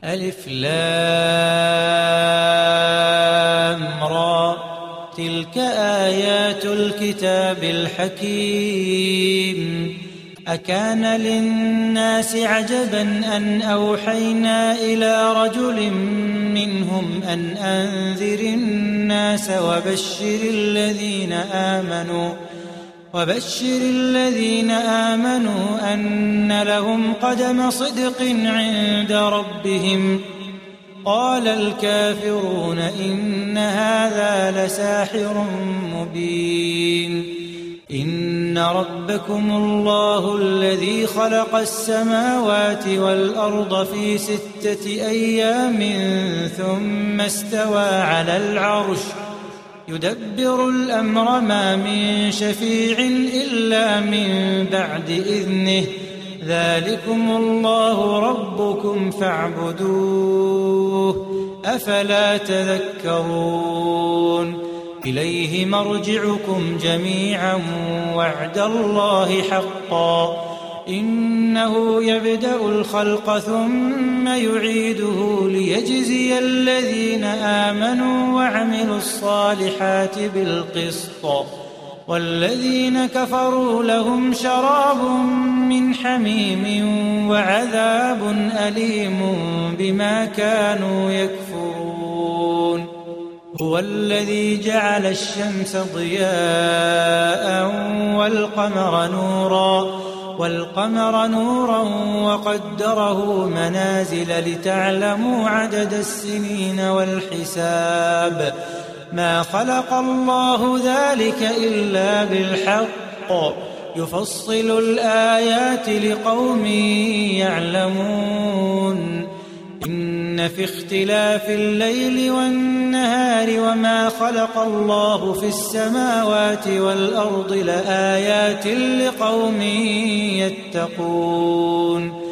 ألف لام را تلك آيات الكتاب الحكيم أكان للناس عجبا أن أوحينا إلى رجل منهم أن أنذر الناس وبشر الذين آمنوا أن لهم قدم صدق عند ربهم. قال الكافرون إن هذا لساحر مبين. إن ربكم الله الذي خلق السماوات والأرض في 6 أيام ثم استوى على العرش يدبر الأمر ما من شفيع إلا من بعد إذنه ذلكم الله ربكم فاعبدوه أفلا تذكرون. إليه مرجعكم جميعا وعد الله حقا إنه يبدأ الخلق ثم يعيده ليجزي الذين آمنوا وعملوا الصالحات بالقسط والذين كفروا لهم شراب من حميم وعذاب أليم بما كانوا يكفرون. هو الذي جعل الشمس ضياء والقمر نورا وقدره منازل لتعلموا عدد السنين والحساب ما خلق الله ذلك إلا بالحق يفصل الآيات لقوم يعلمون. إن في اختلاف الليل والنهار وما خلق الله في السماوات والأرض لآيات لقوم يتقون.